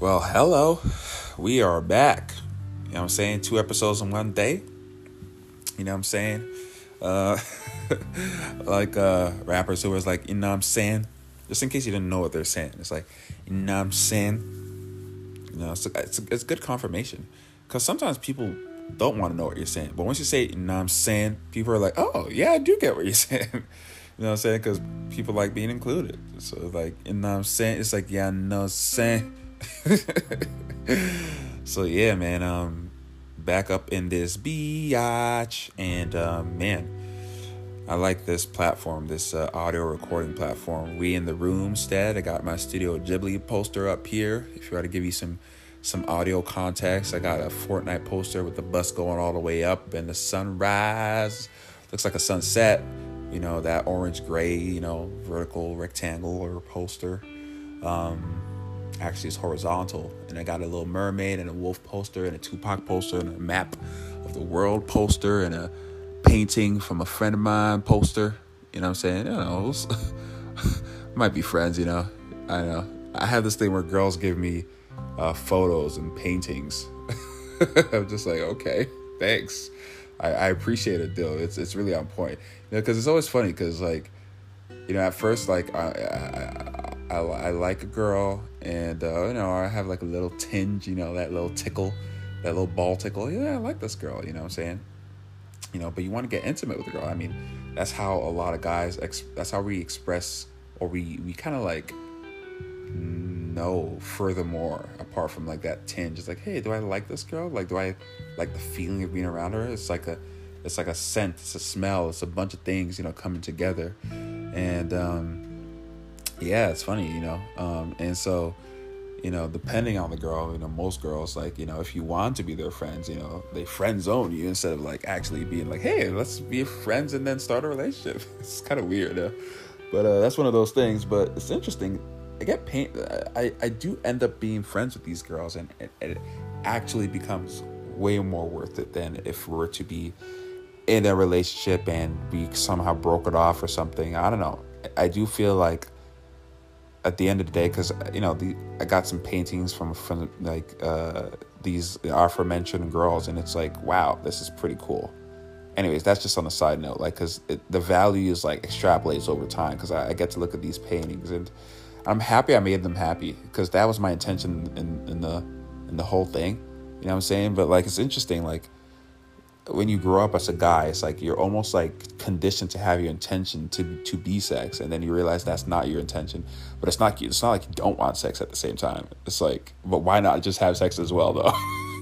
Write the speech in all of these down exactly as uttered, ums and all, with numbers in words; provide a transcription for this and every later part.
Well, hello. We are back. You know what I'm saying? Two episodes in one day. You know what I'm saying? Uh, like uh, rappers who was like, you know what I'm saying? Just in case you didn't know what they're saying. It's like, you know what I'm saying? You know, it's, it's, it's good confirmation. Because sometimes people don't want to know what you're saying. But once you say, you know what I'm saying? People are like, oh, yeah, I do get what you're saying. You know what I'm saying? Because people like being included. So it's like, you know what I'm saying? It's like, yeah, I know what I'm saying. So yeah, man, um back up in this biatch, and um man, I like this platform, this uh, audio recording platform. We in the Roomstead. I got my Studio Ghibli poster up here. If you want to give you some some audio context, I got a Fortnite poster with the bus going all the way up and the sunrise. Looks like a sunset. You know, that orange gray, you know, vertical rectangle or poster. Um Actually, it's horizontal, and I got a little mermaid and a wolf poster and a Tupac poster and a map of the world poster and a painting from a friend of mine poster. You know what I'm saying? You know, might be friends, you know. I know. I have this thing where girls give me uh, photos and paintings. I'm just like, okay, thanks. I, I appreciate it, though. It's it's really on point. You know, because it's always funny because, like, you know, at first, like, I, I, I, I like a girl, and, uh, you know, I have, like, a little tinge, you know, that little tickle, that little ball tickle. Yeah, I like this girl, you know what I'm saying? You know, but you want to get intimate with the girl. I mean, that's how a lot of guys, ex- that's how we express, or we, we kind of, like, know furthermore, apart from, like, that tinge. It's like, hey, do I like this girl? Like, do I like the feeling of being around her? It's like a, it's like a scent, it's a smell, it's a bunch of things, you know, coming together. And, um, yeah, it's funny, you know, um, and so, you know, depending on the girl, you know, most girls, like, you know, if you want to be their friends, you know, they friend zone you instead of, like, actually being like, hey, let's be friends and then start a relationship. It's kind of weird, uh, but, uh, that's one of those things. But it's interesting. I get pain. I, I do end up being friends with these girls, and it, it actually becomes way more worth it than if we were to be in a relationship and we somehow broke it off or something. I don't know. I do feel like at the end of the day, because, you know, the I got some paintings from from like uh, these aforementioned girls, and it's like, wow, this is pretty cool. Anyways, that's just on a side note, like, because the value is like extrapolates over time, because I, I get to look at these paintings, and I'm happy I made them happy, because that was my intention in, in the in the whole thing. You know what I'm saying? But, like, it's interesting, like, when you grow up as a guy, it's like you're almost like conditioned to have your intention to to be sex, and then you realize that's not your intention. But it's not it's not like you don't want sex at the same time. It's like, but why not just have sex as well, though?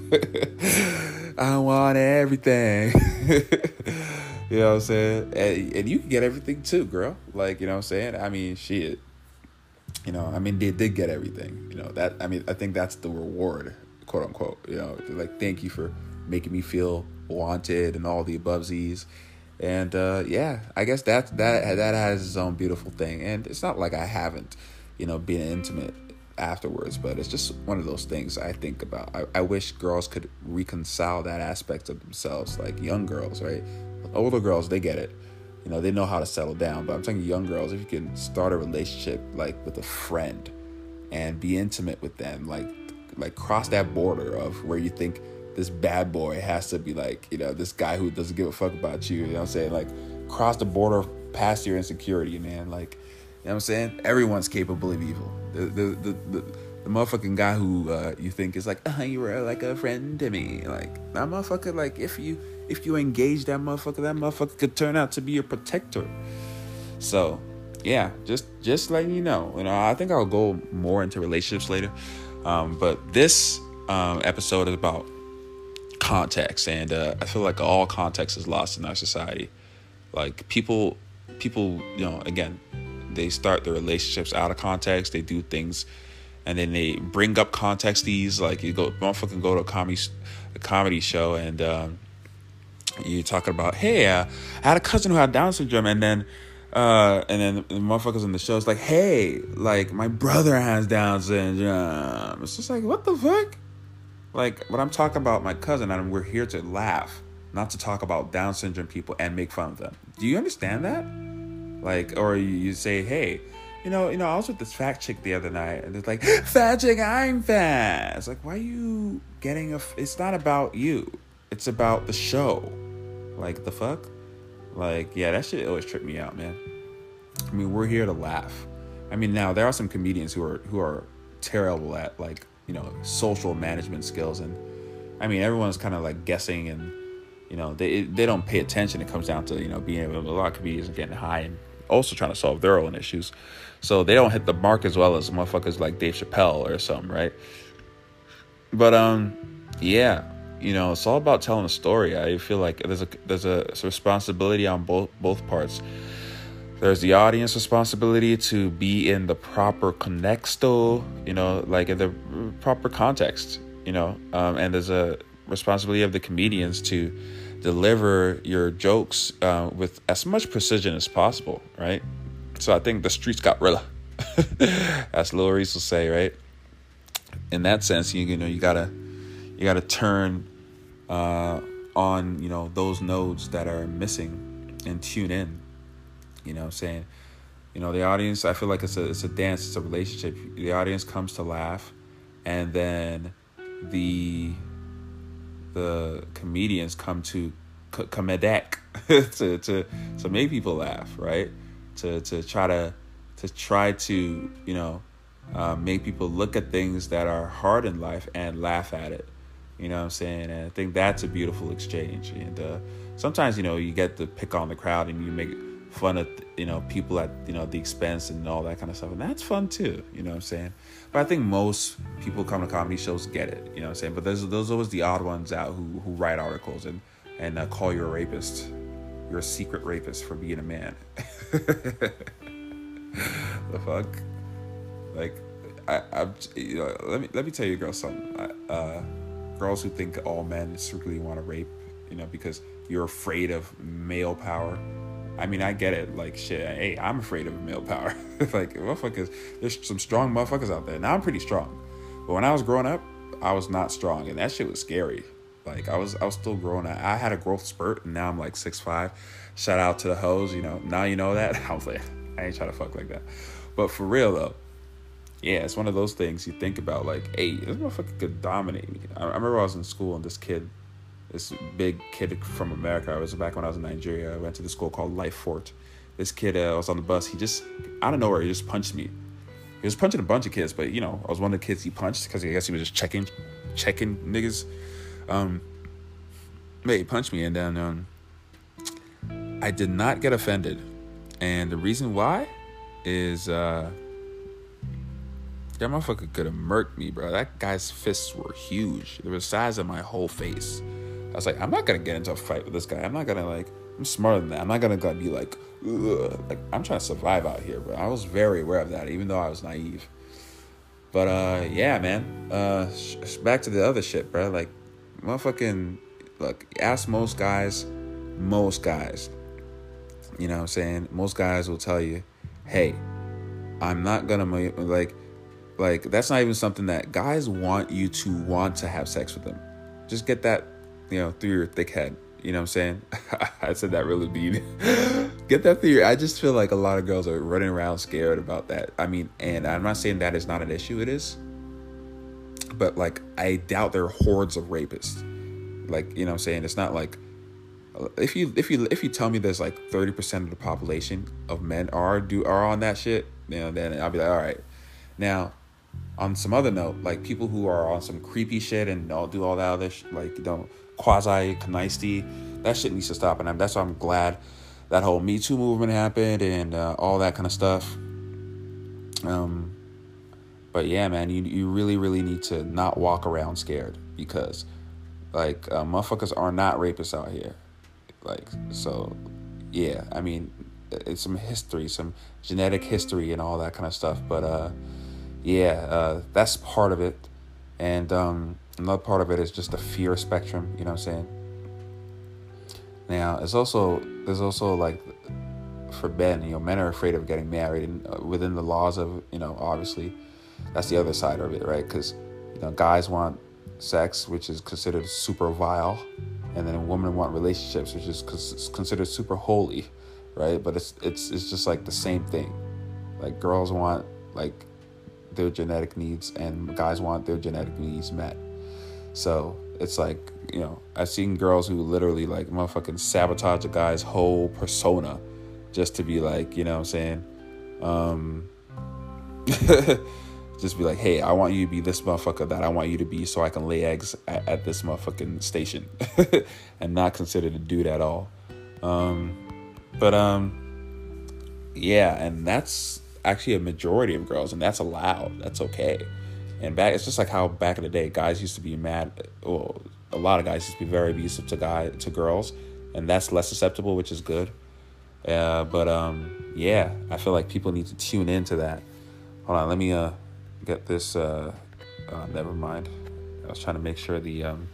I want everything. You know what I'm saying? And, and you can get everything too, girl. Like, you know what I'm saying? I mean, shit. You know, I mean, they did get everything. You know, that, I mean, I think that's the reward, quote unquote. You know, like, thank you for making me feel wanted and all the abovesies. And uh yeah, I guess that that that has its own beautiful thing. And it's not like I haven't, you know, been intimate afterwards, but it's just one of those things I think about. I, I wish girls could reconcile that aspect of themselves, like young girls, right? Older girls, they get it. You know, they know how to settle down. But I'm talking young girls, if you can start a relationship like with a friend and be intimate with them, like like cross that border of where you think this bad boy has to be like, you know, this guy who doesn't give a fuck about you, you know what I'm saying? Like, cross the border past your insecurity, man. Like, you know what I'm saying? Everyone's capable of evil. The the the, the, the motherfucking guy who uh, you think is like, oh, you were like a friend to me. Like, that motherfucker, like, if you if you engage that motherfucker, that motherfucker could turn out to be your protector. So, yeah, just just letting you know. You know, I think I'll go more into relationships later. Um, but this um, episode is about context, and uh, I feel like all context is lost in our society. Like, people people you know, again, they start their relationships out of context. They do things and then they bring up context. These, like, you go motherfucking go to a comedy a comedy show, and um you're talking about, hey, uh, I had a cousin who had Down syndrome, and then uh and then the motherfuckers in the show is like, hey, like, my brother has Down syndrome. It's just like, what the fuck? Like, when I'm talking about my cousin, and we're here to laugh, not to talk about Down syndrome people and make fun of them. Do you understand that? Like, or you say, hey, you know, you know, I was with this fat chick the other night, and it's like, fat chick, I'm fat. It's like, why are you getting a? F- it's not about you. It's about the show. Like, the fuck? Like, yeah, that shit always tripped me out, man. I mean, we're here to laugh. I mean, now there are some comedians who are who are terrible at, like, you know, social management skills, and I mean, everyone's kind of like guessing, and you know, they they don't pay attention. It comes down to, you know, being able. A lot of comedians are getting high and also trying to solve their own issues, so they don't hit the mark as well as motherfuckers like Dave Chappelle or something, right? But um, yeah, you know, it's all about telling a story. I feel like there's a there's a, there's a responsibility on both both parts. There's the audience responsibility to be in the proper contexto, you know, like in the proper context, you know, um, and there's a responsibility of the comedians to deliver your jokes uh, with as much precision as possible, right? So I think the streets got realer, as Lil Reese will say, right? In that sense, you, you know, you gotta you gotta turn uh, on, you know, those nodes that are missing and tune in. You know what I'm saying? You know, the audience, I feel like it's a it's a dance, it's a relationship. The audience comes to laugh, and then the the comedians come to comedic to to to make people laugh, right? To to try to to try to, you know, uh, make people look at things that are hard in life and laugh at it. You know what I'm saying? And I think that's a beautiful exchange. And uh, sometimes, you know, you get to pick on the crowd and you make fun of, you know, people at, you know, the expense and all that kind of stuff, and that's fun too, you know what I'm saying? But I think most people come to comedy shows get it, you know what I'm saying? But there's those always the odd ones out who who write articles and and uh, call you a rapist. You're a secret rapist for being a man. The fuck? Like, I I you know, let me let me tell you girls something. I, uh, girls who think all men secretly want to rape, you know, because you're afraid of male power. I mean, I get it. Like, shit, hey, I'm afraid of male power. Like, motherfuckers, there's some strong motherfuckers out there. Now, I'm pretty strong. But when I was growing up, I was not strong. And that shit was scary. Like, I was I was still growing. I had a growth spurt, and now I'm like six five. Shout out to the hoes, you know. Now you know that. I was like, I ain't trying to fuck like that. But for real, though, yeah, it's one of those things you think about. Like, hey, this motherfucker could dominate me. I, I remember I was in school, and this kid... This big kid from America. I was back when I was in Nigeria. I went to the school called Life Fort. This kid, uh, was on the bus. He just, out of nowhere, he just punched me. He was punching a bunch of kids, but, you know, I was one of the kids he punched because I guess he was just checking, checking niggas. Um, but he punched me, and then um, I did not get offended. And the reason why is uh, that motherfucker could have murked me, bro. That guy's fists were huge. They were the size of my whole face. I was like, I'm not going to get into a fight with this guy. I'm not going to, like, I'm smarter than that. I'm not going to be like, ugh. Like, I'm trying to survive out here, bro. I was very aware of that, even though I was naive. But, uh, yeah, man. Uh, sh- back to the other shit, bro. Like, motherfucking, look, ask most guys, most guys, you know what I'm saying? Most guys will tell you, hey, I'm not going to, like, like, that's not even something that guys want you to want to have sex with them. Just get that, you know, through your thick head. You know what I'm saying? I said that really deep. Get that through your... I just feel like a lot of girls are running around scared about that. I mean, and I'm not saying that is not an issue. It is. But, like, I doubt there are hordes of rapists. Like, you know what I'm saying? It's not like... If you if you, if you tell me there's, like, thirty percent of the population of men are do are on that shit, you know, then I'll be like, all right. Now... On some other note, like people who are on some creepy shit and don't do all that other sh- like, you know, quasi knisty, that shit needs to stop. And I'm, that's why I'm glad that whole Me Too movement happened and uh, all that kind of stuff. Um, but yeah, man, you you really really need to not walk around scared because, like, uh, motherfuckers are not rapists out here. Like, so, yeah, I mean, it's some history, some genetic history and all that kind of stuff. But uh. Yeah, uh, that's part of it. And um, another part of it is just the fear spectrum, you know what I'm saying? Now, it's also, there's also, like, for men, you know, men are afraid of getting married. And uh, within the laws of, you know, obviously, that's the other side of it, right? Because, you know, guys want sex, which is considered super vile. And then women want relationships, which is considered super holy, right? But it's it's it's just, like, the same thing. Like girls want like their genetic needs, and guys want their genetic needs met. So it's like, you know, I've seen girls who literally like motherfucking sabotage a guy's whole persona just to be like, you know what I'm saying? Um, just be like, hey, I want you to be this motherfucker that I want you to be so I can lay eggs at, at this motherfucking station and not consider the dude at all. Um, but, um, yeah, and that's actually a majority of girls, and that's allowed. That's okay. And back, it's just like how back in the day, guys used to be mad. Well, a lot of guys used to be very abusive to guy to girls, and that's less susceptible, which is good. Uh, but um, yeah, I feel like people need to tune into that. Hold on, let me uh get this. Uh, uh, never mind. I was trying to make sure the um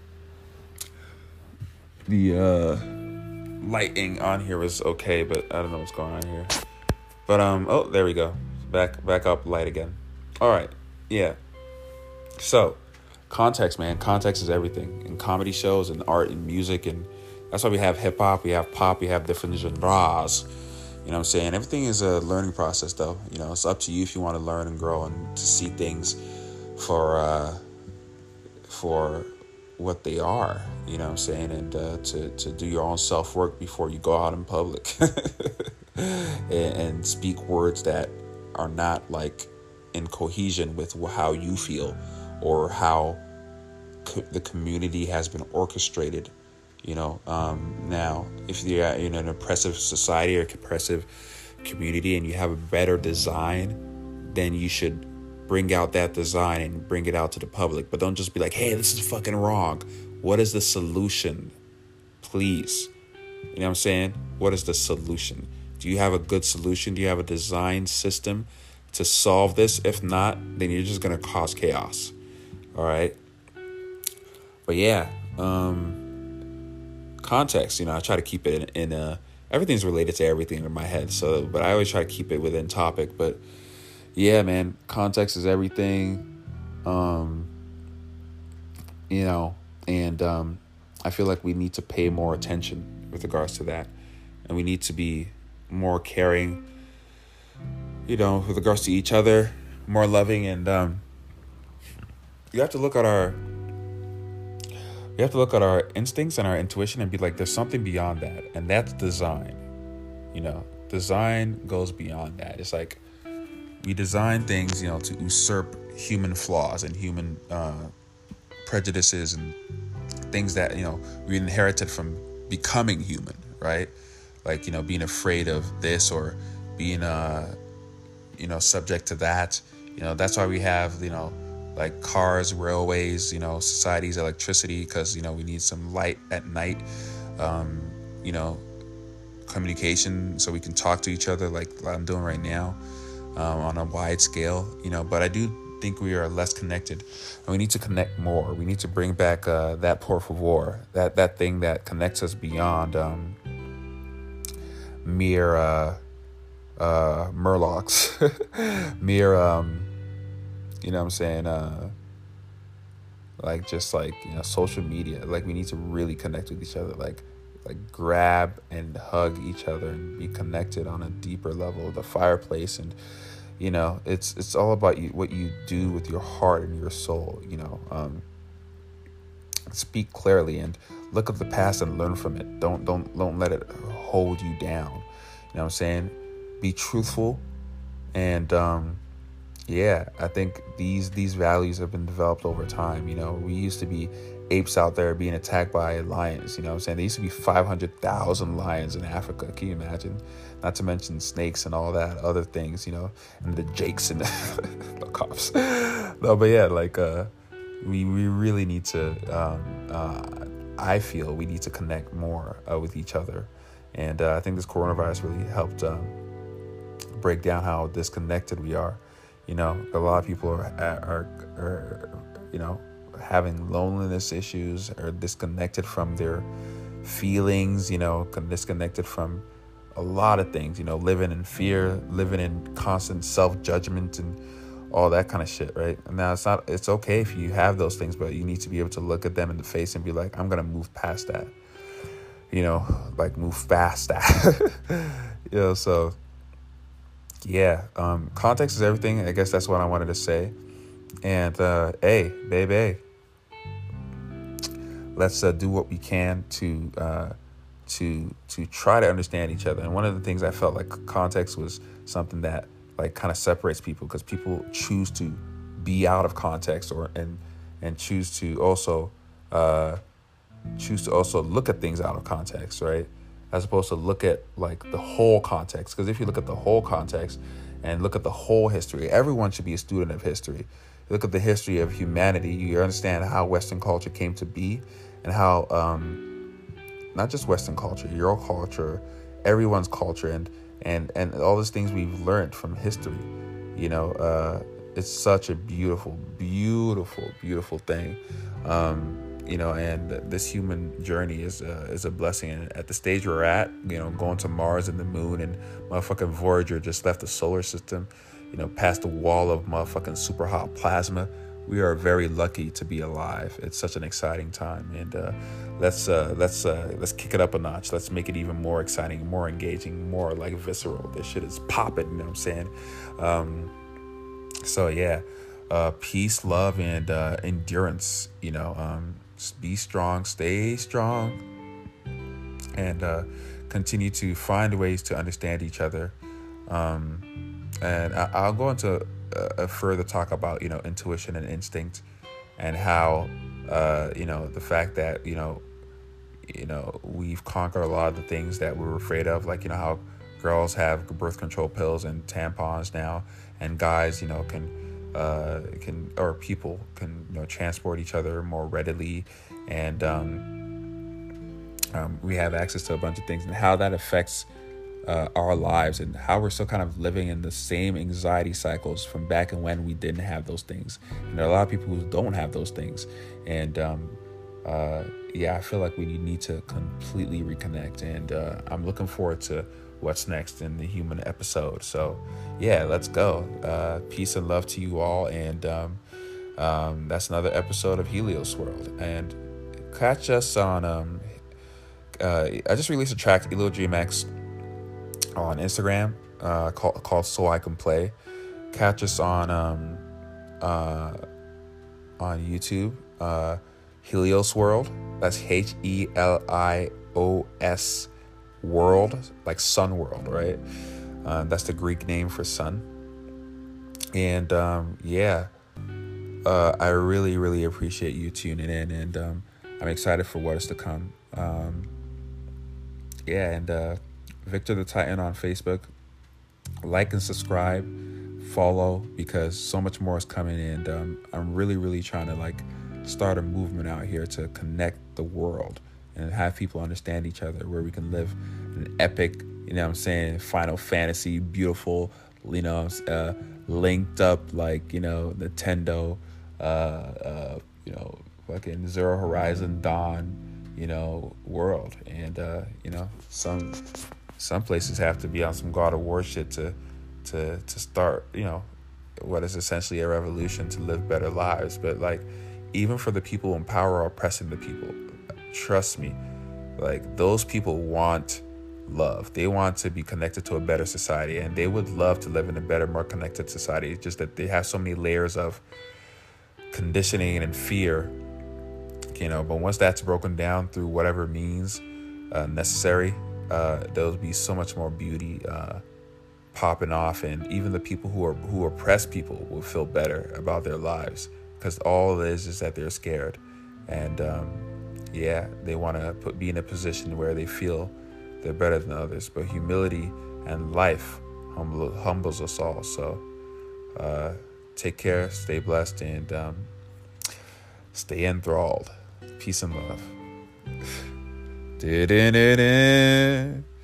the uh lighting on here was okay, but I don't know what's going on here. But um, oh, there we go. Back back up, light again. All right, yeah. So, context, man. Context is everything in comedy shows and art and music, and that's why we have hip hop, we have pop, we have different genres. You know what I'm saying? Everything is a learning process, though. You know, it's up to you if you want to learn and grow and to see things for uh, for what they are. You know what I'm saying? And uh, to to do your own self work before you go out in public and, and speak words that are not like in cohesion with how you feel or how co- the community has been orchestrated. You know, um, now, if you're in an oppressive society or oppressive community and you have a better design, then you should bring out that design and bring it out to the public. But don't just be like, hey, this is fucking wrong. What is the solution? Please. You know what I'm saying? What is the solution? Do you have a good solution? Do you have a design system to solve this? If not, then you're just going to cause chaos. All right. But yeah, um, context, you know, I try to keep it in, in uh everything's related to everything in my head, so but I always try to keep it within topic. But yeah, man, context is everything. Um you know, and um I feel like we need to pay more attention with regards to that, and we need to be more caring, you know, with regards to each other, more loving. And um you have to look at our We have to look at our instincts and our intuition and be like, there's something beyond that. And that's design. You know, design goes beyond that. It's like we design things, you know, to usurp human flaws and human uh, prejudices and things that, you know, we inherited from becoming human, right? Like, you know, being afraid of this or being, uh, you know, subject to that. You know, that's why we have, you know, like cars, railways, you know, societies, electricity, because, you know, we need some light at night, um, you know, communication so we can talk to each other like I'm doing right now, um, on a wide scale, you know. But I do think we are less connected, and we need to connect more. We need to bring back uh, that por favor, that, that thing that connects us beyond um, mere uh, uh, Murlocs, mere... Um, You know what I'm saying? Uh, like just like, you know, social media. Like we need to really connect with each other. Like, like grab and hug each other and be connected on a deeper level. The fireplace, and you know, it's it's all about you, what you do with your heart and your soul. You know, um, speak clearly and look at the past and learn from it. Don't don't don't let it hold you down. You know what I'm saying? Be truthful and. Um, Yeah, I think these these values have been developed over time. You know, we used to be apes out there being attacked by lions. You know what I'm saying? There used to be five hundred thousand lions in Africa. Can you imagine? Not to mention snakes and all that, other things, you know, and the jakes and the, the cops. No, but yeah, like, uh, we, we really need to, um, uh, I feel we need to connect more uh, with each other. And uh, I think this coronavirus really helped um, break down how disconnected we are. You know, a lot of people are, are, are, you know, having loneliness issues, or disconnected from their feelings, you know, disconnected from a lot of things, you know, living in fear, living in constant self-judgment and all that kind of shit, right? And now it's not, it's okay if you have those things, but you need to be able to look at them in the face and be like, I'm going to move past that, you know, like move past that, you know, so yeah, um, context is everything. I guess that's what I wanted to say. And uh, hey, baby, let's uh, do what we can to uh, to to try to understand each other. And one of the things I felt like context was something that like kind of separates people, because people choose to be out of context, or and and choose to also uh, choose to also look at things out of context, right? As opposed to look at like the whole context. Because if you look at the whole context and look at the whole history, everyone should be a student of history. Look at the history of humanity. You understand how Western culture came to be, and how um, not just Western culture, your culture, everyone's culture, and and and all these things we've learned from history. You know, uh, it's such a beautiful, beautiful, beautiful thing. Um, you know, and this human journey is a, is a blessing. And at the stage we're at, you know, going to Mars and the moon, and motherfucking Voyager just left the solar system, you know, past the wall of motherfucking super hot plasma. We are very lucky to be alive. It's such an exciting time, and uh, let's uh, let's uh, let's kick it up a notch. Let's make it even more exciting, more engaging, more like visceral. This shit is popping. You know what I'm saying? Um, so yeah, uh, peace, love, and uh, endurance. You know, um, just be strong, stay strong, and uh, continue to find ways to understand each other. Um, and I- I'll go into a further talk about, you know, intuition and instinct, and how, uh, you know, the fact that, you know, you know, we've conquered a lot of the things that we were afraid of, like, you know, how girls have birth control pills and tampons now, and guys, you know, can, uh, can, or people can, you know, transport each other more readily, and um, um, we have access to a bunch of things, and how that affects Uh, our lives, and how we're still kind of living in the same anxiety cycles from back and when we didn't have those things. And there are a lot of people who don't have those things. And um, uh, yeah, I feel like we need to completely reconnect. And uh, I'm looking forward to what's next in the human episode. So yeah, let's go. Uh, peace and love to you all. And um, um, that's another episode of Helios World. And catch us on, um, uh, I just released a track, Elo Dream X, on Instagram, uh, called, called So I Can Play. Catch us on um, uh, on YouTube, uh, Helios World. That's H E L I O S World, like Sun World, right? Uh, that's the Greek name for sun. And um, yeah, uh, I really, really appreciate you tuning in, and um, I'm excited for what is to come. Um, yeah, and uh, Victor the Titan on Facebook. Like and subscribe, follow, because so much more is coming, and um, I'm really, really trying to like start a movement out here to connect the world and have people understand each other, where we can live an epic, you know what I'm saying, Final Fantasy, beautiful, you know, uh, linked up like, you know, Nintendo, uh, uh, you know, fucking Zero Horizon Dawn, you know, world. And, uh, you know, some some places have to be on some God of War shit to to to start, you know, what is essentially a revolution to live better lives. But like, even for the people in power oppressing the people, trust me, like those people want love. They want to be connected to a better society, and they would love to live in a better, more connected society. It's just that they have so many layers of conditioning and fear, you know. But once that's broken down through whatever means uh, necessary, uh, there'll be so much more beauty uh, popping off, and even the people who are who oppress people will feel better about their lives, because all it is is that they're scared, and um, yeah, they want to put be in a position where they feel they're better than others. But humility and life humble, humbles us all. So uh, take care, stay blessed, and um, stay enthralled. Peace and love.